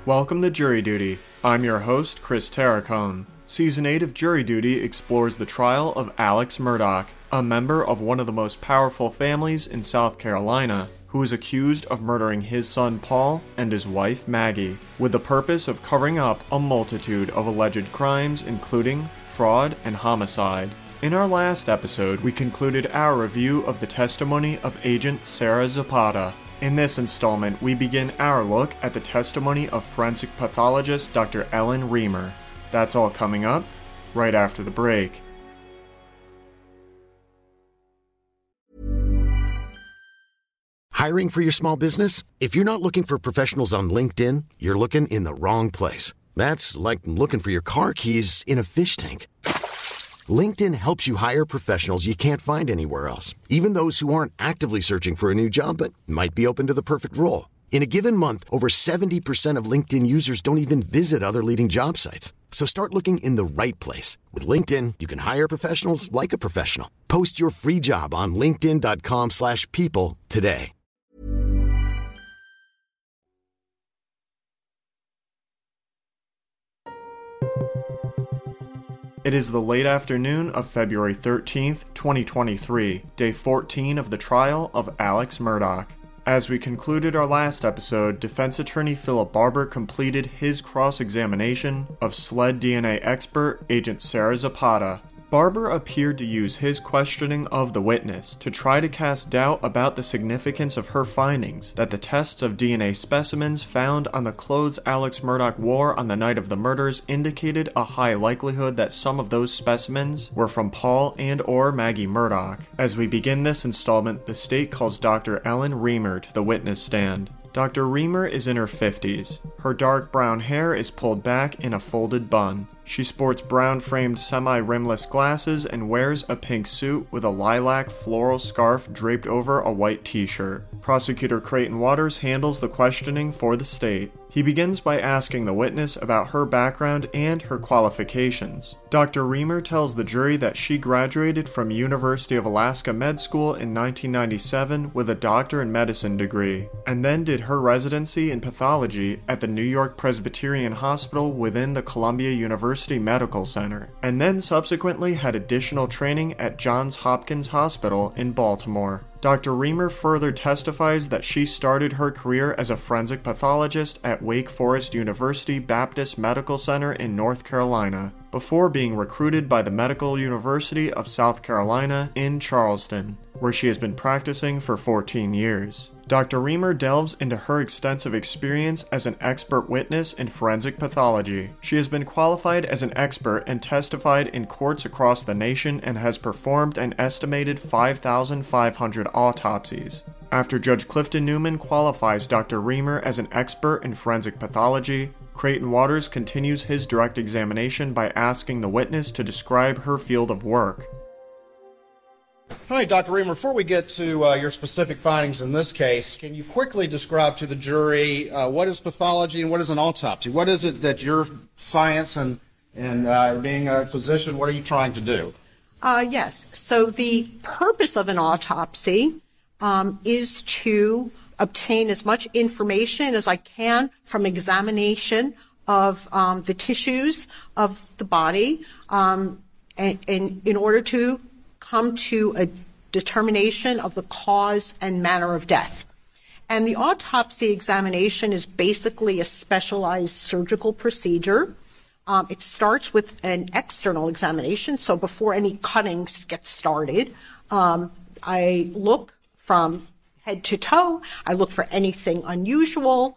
Welcome to Jury Duty. I'm your host, Chris Terracone. Season 8 of Jury Duty explores the trial of Alex Murdaugh, a member of one of the most powerful families in South Carolina, who is accused of murdering his son Paul and his wife Maggie, with the purpose of covering up a multitude of alleged crimes including fraud and homicide. In our last episode, we concluded our review of the testimony of Agent Sarah Zapata. In this installment, we begin our look at the testimony of forensic pathologist Dr. Ellen Reamer. That's all coming up right after the break. Hiring for your small business? If you're not looking for professionals on LinkedIn, you're looking in the wrong place. That's like looking for your car keys in a fish tank. LinkedIn helps you hire professionals you can't find anywhere else, even those who aren't actively searching for a new job but might be open to the perfect role. In a given month, over 70% of LinkedIn users don't even visit other leading job sites. So start looking in the right place. With LinkedIn, you can hire professionals like a professional. Post your free job on linkedin.com/people today. It is the late afternoon of February 13th, 2023, day 14 of the trial of Alex Murdaugh. As we concluded our last episode, defense attorney Philip Barber completed his cross-examination of SLED DNA expert Agent Sarah Zapata. Barber appeared to use his questioning of the witness to try to cast doubt about the significance of her findings that the tests of DNA specimens found on the clothes Alex Murdaugh wore on the night of the murders indicated a high likelihood that some of those specimens were from Paul and or Maggie Murdaugh. As we begin this installment, the state calls Dr. Ellen Reamer to the witness stand. Dr. Reamer is in her 50s. Her dark brown hair is pulled back in a folded bun. She sports brown-framed semi-rimless glasses and wears a pink suit with a lilac floral scarf draped over a white t-shirt. Prosecutor Creighton Waters handles the questioning for the state. He begins by asking the witness about her background and her qualifications. Dr. Reamer tells the jury that she graduated from University of Alaska Med School in 1997 with a doctor in medicine degree, and then did her residency in pathology at the New York Presbyterian Hospital within the Columbia University Medical Center, and then subsequently had additional training at Johns Hopkins Hospital in Baltimore. Dr. Reamer further testifies that she started her career as a forensic pathologist at Wake Forest University Baptist Medical Center in North Carolina, before being recruited by the Medical University of South Carolina in Charleston, where she has been practicing for 14 years. Dr. Reamer delves into her extensive experience as an expert witness in forensic pathology. She has been qualified as an expert and testified in courts across the nation and has performed an estimated 5,500 autopsies. After Judge Clifton Newman qualifies Dr. Reamer as an expert in forensic pathology, Creighton Waters continues his direct examination by asking the witness to describe her field of work. All right, Dr. Reamer, before we get to your specific findings in this case, can you quickly describe to the jury what is pathology and what is an autopsy? What is it that your science and being a physician, what are you trying to do? Yes. So the purpose of an autopsy is to obtain as much information as I can from examination of the tissues of the body and in order to come to a determination of the cause and manner of death. And the autopsy examination is basically a specialized surgical procedure. It starts with an external examination, so before any cuttings get started, I look from head to toe. I look for anything unusual.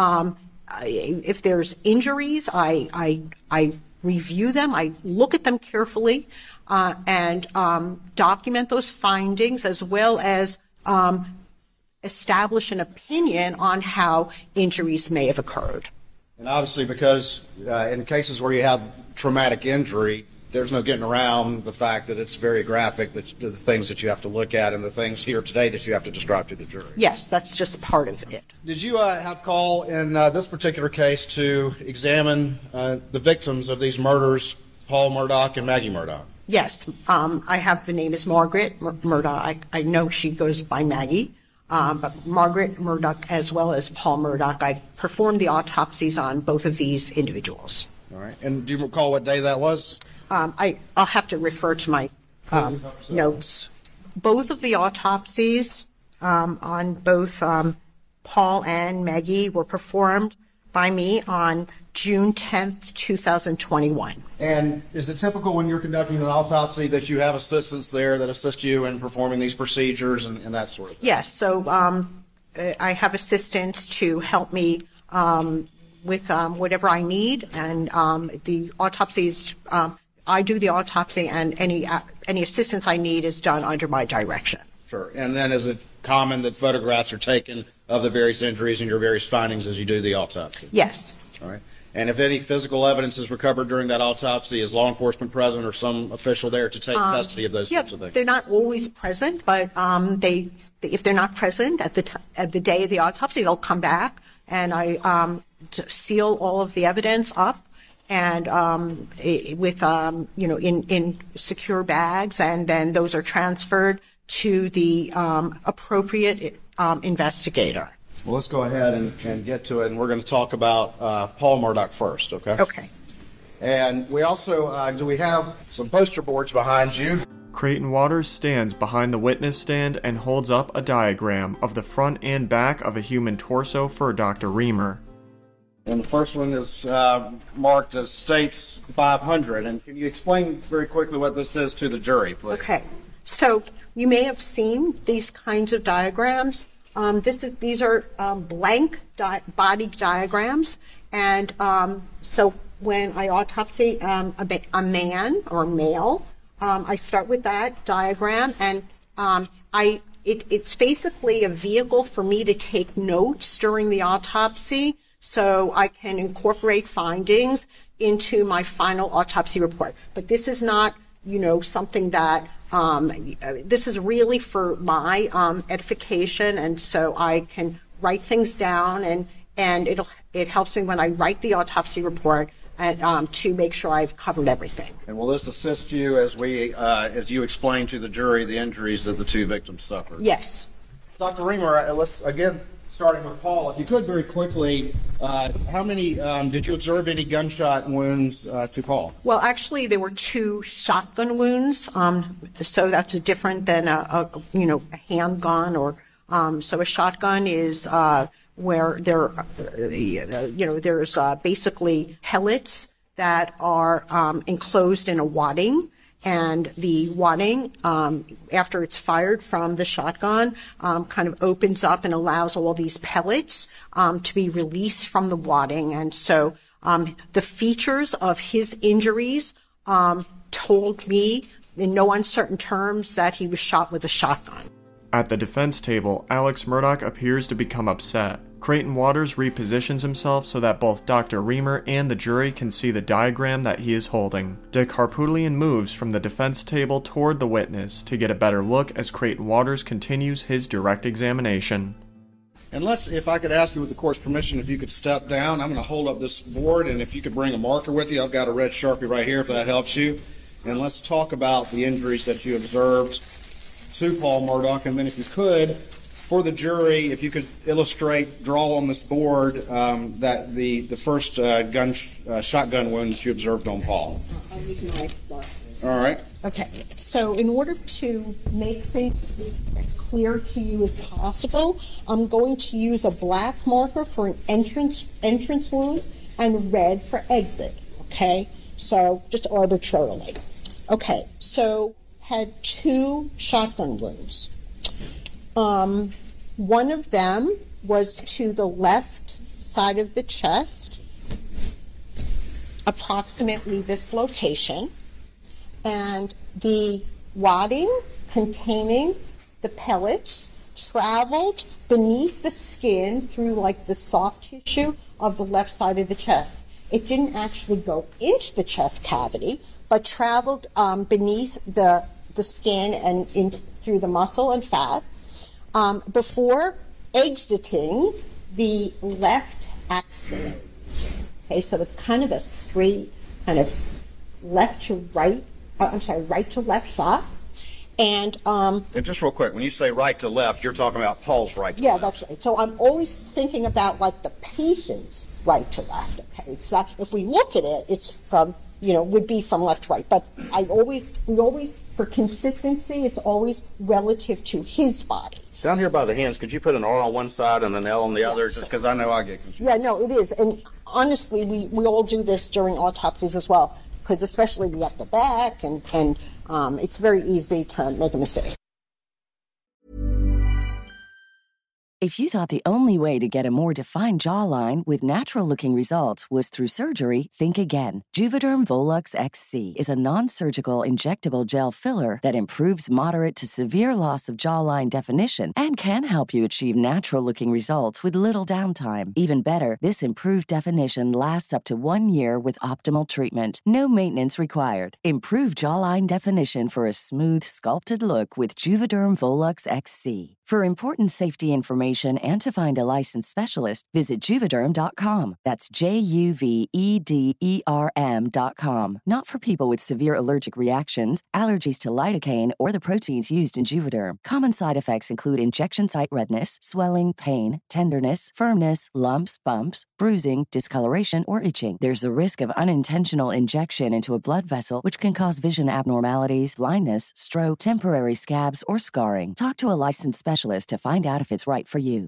If there's injuries, I review them. I look at them carefully and document those findings, as well as establish an opinion on how injuries may have occurred. And obviously, because in cases where you have traumatic injury, there's no getting around the fact that it's very graphic, the things that you have to look at and the things here today that you have to describe to the jury. Yes, that's just part of it. Did you have call in this particular case to examine the victims of these murders, Paul Murdaugh and Maggie Murdaugh? Yes. I have the name is Margaret Murdaugh. I know she goes by Maggie. Margaret Murdock as well as Paul Murdock. I performed the autopsies on both of these individuals. All right. And do you recall what day that was? I'll have to refer to my notes. Both of the autopsies on both Paul and Maggie were performed by me on June 10th, 2021. And is it typical when you're conducting an autopsy that you have assistants there that assist you in performing these procedures and that sort of thing? Yes. So I have assistants to help me with whatever I need, and the autopsies, I do the autopsy, and any assistance I need is done under my direction. Sure. And then is it common that photographs are taken of the various injuries and your various findings as you do the autopsy? Yes. All right. And if any physical evidence is recovered during that autopsy, is law enforcement present or some official there to take custody of those sorts of things? They're not always present, but if they're not present at the day of the autopsy, they'll come back, and I seal all of the evidence up and with in secure bags, and then those are transferred to the appropriate investigator. Well, let's go ahead and get to it, and we're going to talk about Paul Murdock first, okay? Okay. And we also, do we have some poster boards behind you? Creighton Waters stands behind the witness stand and holds up a diagram of the front and back of a human torso for Dr. Reamer. And the first one is marked as States 500. And can you explain very quickly what this is to the jury, please? Okay. So you may have seen these kinds of diagrams. These are blank body diagrams, and so when I autopsy a man or male, I start with that diagram, and it's basically a vehicle for me to take notes during the autopsy, so I can incorporate findings into my final autopsy report. But this is not, something that this is really for my edification, and so I can write things down, and it helps me when I write the autopsy report and to make sure I've covered everything. And will this assist you as you explain to the jury the injuries that the two victims suffered? Yes. Dr. Reamer, let's again, starting with Paul, if you could very quickly, how many, did you observe any gunshot wounds to Paul? Well, actually, there were 2 shotgun wounds, so that's different than a handgun or, so a shotgun is where there's basically pellets that are enclosed in a wadding. And the wadding, after it's fired from the shotgun, kind of opens up and allows all these pellets to be released from the wadding. And so the features of his injuries told me in no uncertain terms that he was shot with a shotgun. At the defense table, Alex Murdock appears to become upset. Creighton Waters repositions himself so that both Dr. Reamer and the jury can see the diagram that he is holding. Dick Harpootlian moves from the defense table toward the witness to get a better look as Creighton Waters continues his direct examination. And if I could ask you with the court's permission, if you could step down. I'm going to hold up this board, and if you could bring a marker with you. I've got a red Sharpie right here if that helps you. And let's talk about the injuries that you observed to Paul Murdock, and then if you could, for the jury, if you could draw on this board that the first shotgun wound that you observed on Paul. I'll use my markers. All right. Okay. So in order to make things as clear to you as possible, I'm going to use a black marker for an entrance wound and red for exit. Okay. So just arbitrarily. Okay. So had 2 shotgun wounds. One of them was to the left side of the chest, approximately this location, and the wadding containing the pellets traveled beneath the skin through like the soft tissue of the left side of the chest. It didn't actually go into the chest cavity, but traveled beneath the skin and through the muscle and fat before exiting the left axilla. Okay, so it's kind of a straight, kind of right to left shot. And just real quick, when you say right to left, you're talking about Paul's right to left. Yeah, that's right. So I'm always thinking about like the patient's right to left. Okay, it's not, if we look at it, it's from, would be from left to right. But we always, for consistency, it's always relative to his body. Down here by the hands, could you put an R on one side and an L on the other? Just because I know I get confused. Yeah, no, it is. And honestly, we all do this during autopsies as well, because especially we have the back, and it's very easy to make a mistake. If you thought the only way to get a more defined jawline with natural-looking results was through surgery, think again. Juvederm Volux XC is a non-surgical injectable gel filler that improves moderate to severe loss of jawline definition and can help you achieve natural-looking results with little downtime. Even better, this improved definition lasts up to 1 year with optimal treatment. No maintenance required. Improve jawline definition for a smooth, sculpted look with Juvederm Volux XC. For important safety information and to find a licensed specialist, visit Juvederm.com. That's Juvederm.com. Not for people with severe allergic reactions, allergies to lidocaine, or the proteins used in Juvederm. Common side effects include injection site redness, swelling, pain, tenderness, firmness, lumps, bumps, bruising, discoloration, or itching. There's a risk of unintentional injection into a blood vessel, which can cause vision abnormalities, blindness, stroke, temporary scabs, or scarring. Talk to a licensed specialist to find out if it's right for you.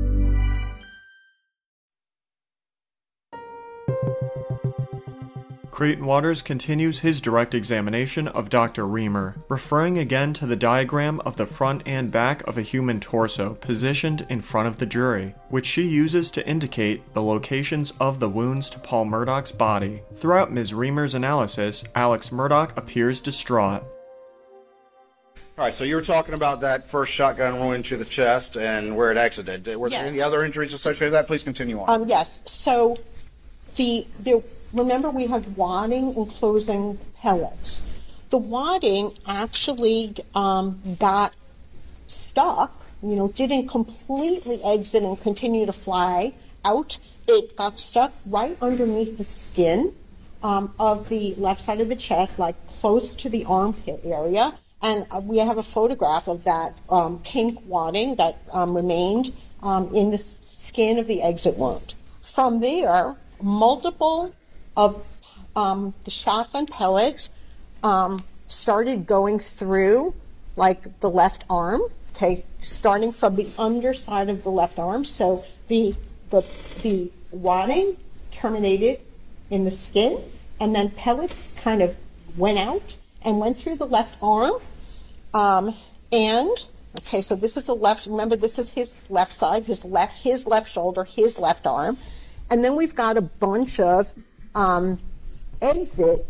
Creighton Waters continues his direct examination of Dr. Reamer, referring again to the diagram of the front and back of a human torso positioned in front of the jury, which she uses to indicate the locations of the wounds to Paul Murdaugh's body. Throughout Ms. Reamer's analysis, Alex Murdaugh appears distraught. All right, so you were talking about that first shotgun wound to the chest and where it exited. Were there any other injuries associated with that? Please continue on. Yes. So remember we have wadding enclosing pellets. The wadding actually got stuck, didn't completely exit and continue to fly out. It got stuck right underneath the skin of the left side of the chest, like close to the armpit area. And we have a photograph of that pink wadding that remained in the skin of the exit wound. From there, multiple of the shotgun pellets started going through, like, the left arm, okay, starting from the underside of the left arm. So the wadding terminated in the skin, and then pellets kind of went out and went through the left arm. So this is the left, remember this is his left side, his left shoulder, his left arm. And then we've got a bunch of exit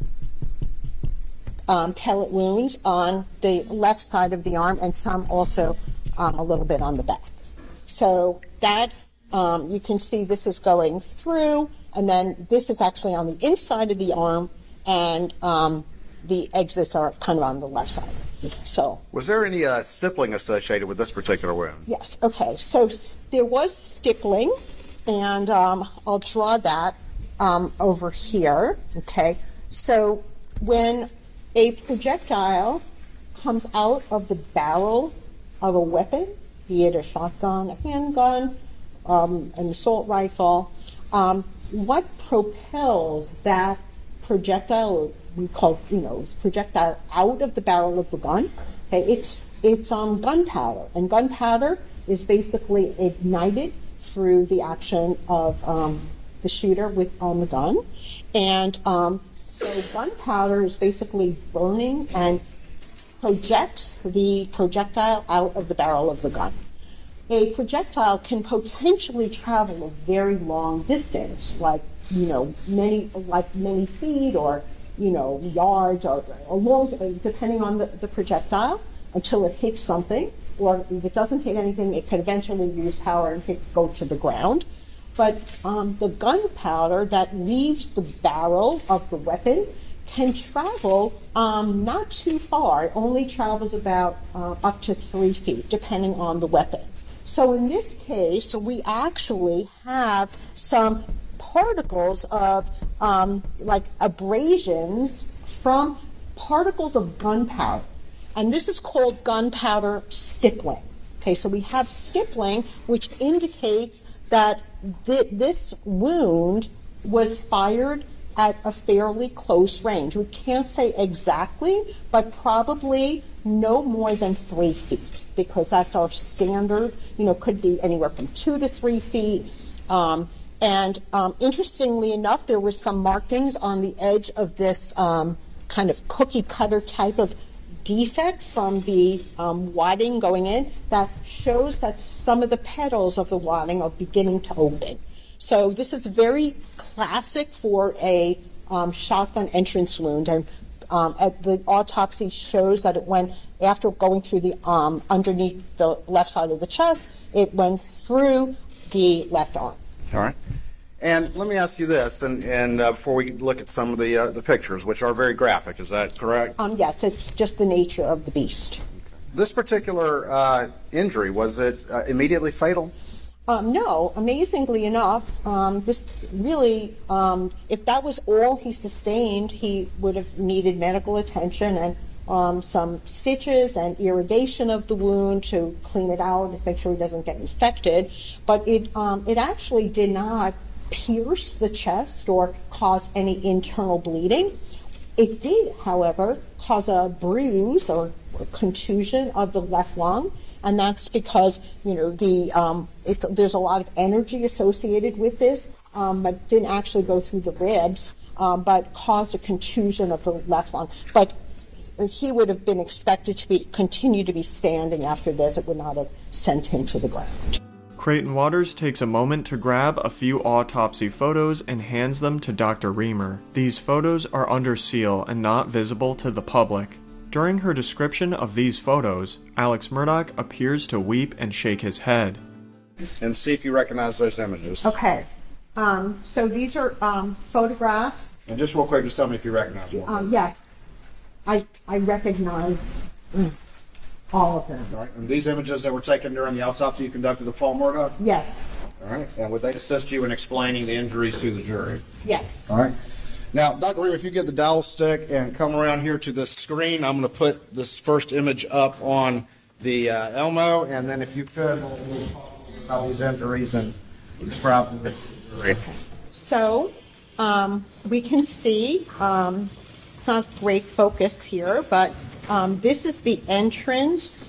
pellet wounds on the left side of the arm, and some also a little bit on the back. So that, you can see this is going through, and then this is actually on the inside of the arm, and the exits are kind of on the left side. So, was there any stippling associated with this particular wound? Yes. Okay. So there was stippling, and I'll draw that over here. Okay. So when a projectile comes out of the barrel of a weapon, be it a shotgun, a handgun, an assault rifle, what propels that projectile, we call, projectile out of the barrel of the gun? Okay, it's gunpowder, and gunpowder is basically ignited through the action of the shooter on the gun, and so gunpowder is basically burning and projects the projectile out of the barrel of the gun. A projectile can potentially travel a very long distance, like many feet, or yards, or a long, depending on the projectile, until it hits something. Or if it doesn't hit anything, it could eventually use power and go to the ground. But the gunpowder that leaves the barrel of the weapon can travel not too far. It only travels about up to 3 feet, depending on the weapon. So in this case, we actually have some particles of like abrasions from particles of gunpowder. And this is called gunpowder stippling. Okay, so we have stippling, which indicates that this wound was fired at a fairly close range. We can't say exactly, but probably no more than 3 feet, because that's our standard. Could be anywhere from 2 to 3 feet. Interestingly enough, there was some markings on the edge of this kind of cookie cutter type of defect from the wadding going in that shows that some of the petals of the wadding are beginning to open. So this is very classic for a shotgun entrance wound, and the autopsy shows that it went, after going through the underneath the left side of the chest, it went through the left arm. All right. And let me ask you this, and before we look at some of the pictures, which are very graphic, is that correct? Yes, it's just the nature of the beast. This particular injury, was it immediately fatal? No, amazingly enough, this really, if that was all he sustained, he would have needed medical attention and some stitches and irrigation of the wound to clean it out and make sure he doesn't get infected. But it actually did not pierce the chest or cause any internal bleeding. It did, however, cause a bruise or contusion of the left lung, and that's because there's a lot of energy associated with this, but didn't actually go through the ribs, but caused a contusion of the left lung. But he would have been expected to continue to be standing after this. It would not have sent him to the ground. Creighton Waters takes a moment to grab a few autopsy photos and hands them to Dr. Reamer. These photos are under seal and not visible to the public. During her description of these photos, Alex Murdaugh appears to weep and shake his head. And see if you recognize those images. Okay. So these are photographs. And just real quick, just tell me if you recognize one. Yeah. I recognize all of them. All right. And these images that were taken during the autopsy you conducted of Paul Murdaugh? Yes. All right. And would they assist you in explaining the injuries to the jury? Yes. All right. Now, Dr. Reamer, if you get the dowel stick and come around here to this screen, I'm going to put this first image up on the Elmo, and then if you could, we'll talk about these injuries and describe them. So, we can see, it's not great focus here, but this is the entrance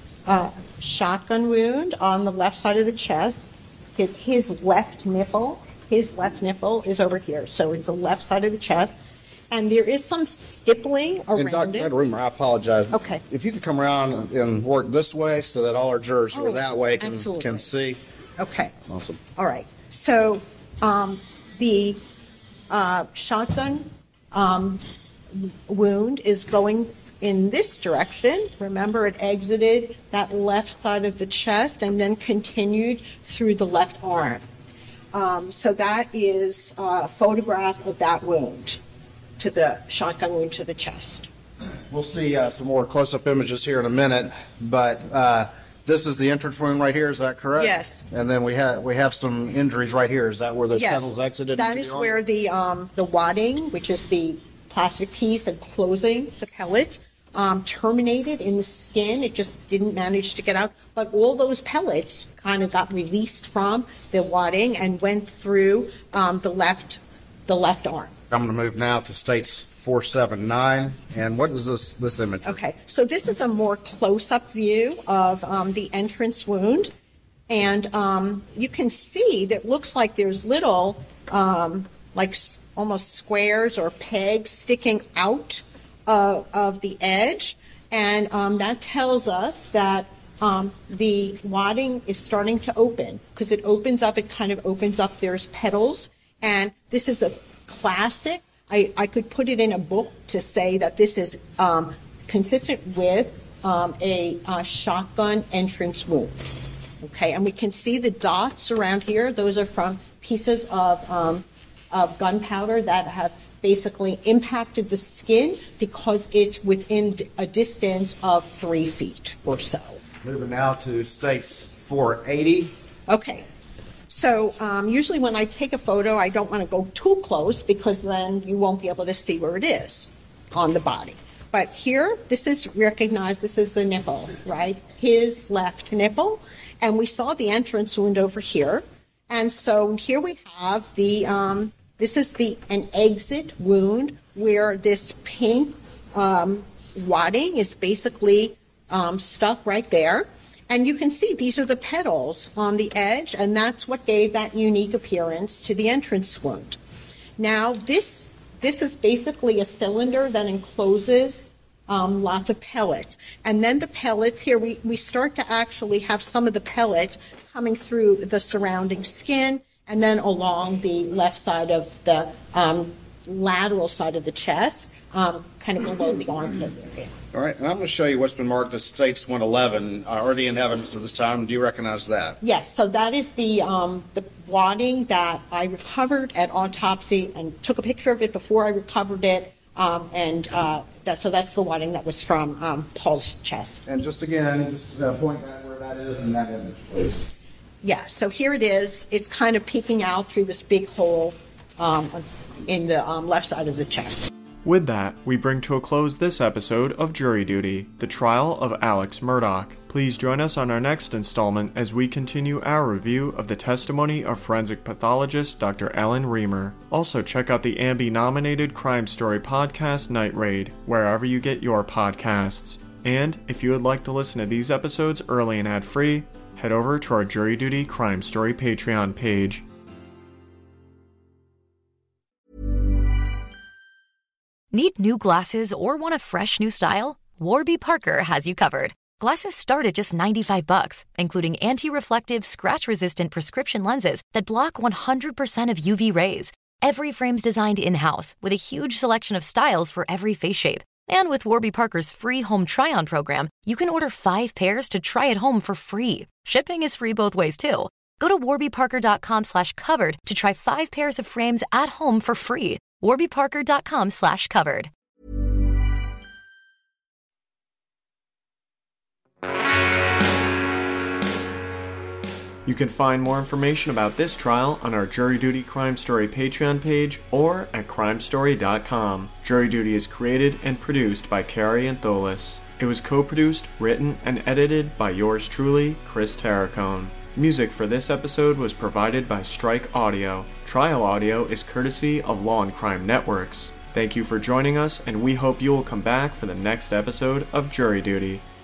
shotgun wound on the left side of the chest. His left nipple is over here, so it's the left side of the chest. And there is some stippling around it. Dr. Reamer, I apologize. Okay. If you could come around and work this way so that all our jurors who are that way can see. Okay. Awesome. All right. So the shotgun wound is going in this direction. Remember, it exited that left side of the chest and then continued through the left arm. So that is a photograph of that wound, to the shotgun wound to the chest. We'll see some more close-up images here in a minute, but this is the entrance wound right here. Is that correct? Yes. And then we have some injuries right here. Is that where those petals exited? That is where the wadding, which is the plastic piece enclosing the pellets, terminated in the skin. It just didn't manage to get out. But all those pellets kind of got released from the wadding and went through the left arm. I'm going to move now to states 479. And what is this image? Okay, so this is a more close-up view of the entrance wound. And you can see that it looks like there's little, almost squares or pegs sticking out of the edge. And that tells us that the wadding is starting to open, because it kind of opens up, there's petals. And this is a classic. I could put it in a book to say that this is consistent with a shotgun entrance wound. Okay, and we can see the dots around here. Those are from pieces of gunpowder that have basically impacted the skin because it's within a distance of 3 feet or so. Moving now to states 480. Okay. So usually when I take a photo, I don't want to go too close because then you won't be able to see where it is on the body. But here, this is recognized, this is the nipple, right? His left nipple. And we saw the entrance wound over here. And so here we have this is an exit wound where this pink wadding is basically stuck right there. And you can see these are the petals on the edge, and that's what gave that unique appearance to the entrance wound. Now, this is basically a cylinder that encloses lots of pellets. And then the pellets here, we start to actually have some of the pellets coming through the surrounding skin and then along the left side of the lateral side of the chest, kind of below the armpit area. All right, and I'm going to show you what's been marked as States 111, already in evidence at this time. Do you recognize that? Yes, so that is the wadding that I recovered at autopsy and took a picture of it before I recovered it. So that's the wadding that was from Paul's chest. And just again, point out where that is in that image, please. Yeah, so here it is. It's kind of peeking out through this big hole in the left side of the chest. With that, we bring to a close this episode of Jury Duty, the trial of Alex Murdaugh. Please join us on our next installment as we continue our review of the testimony of forensic pathologist Dr. Ellen Reamer. Also, check out the Ambie-nominated Crime Story podcast Night Raid, wherever you get your podcasts. And if you would like to listen to these episodes early and ad-free, head over to our Jury Duty Crime Story Patreon page. Need new glasses or want a fresh new style? Warby Parker has you covered. Glasses start at just $95, including anti-reflective, scratch-resistant prescription lenses that block 100% of UV rays. Every frame's designed in-house with a huge selection of styles for every face shape. And with Warby Parker's free home try-on program, you can order 5 pairs to try at home for free. Shipping is free both ways, too. Go to warbyparker.com/covered to try 5 pairs of frames at home for free. warbyparker.com/covered. You can find more information about this trial on our Jury Duty Crime Story Patreon page or at crimestory.com. Jury Duty is created and produced by Carrie Antholis. It was co-produced, written, and edited by yours truly, Chris Terracone. Music for this episode was provided by Strike Audio. Trial audio is courtesy of Law and Crime Networks. Thank you for joining us, and we hope you will come back for the next episode of Jury Duty.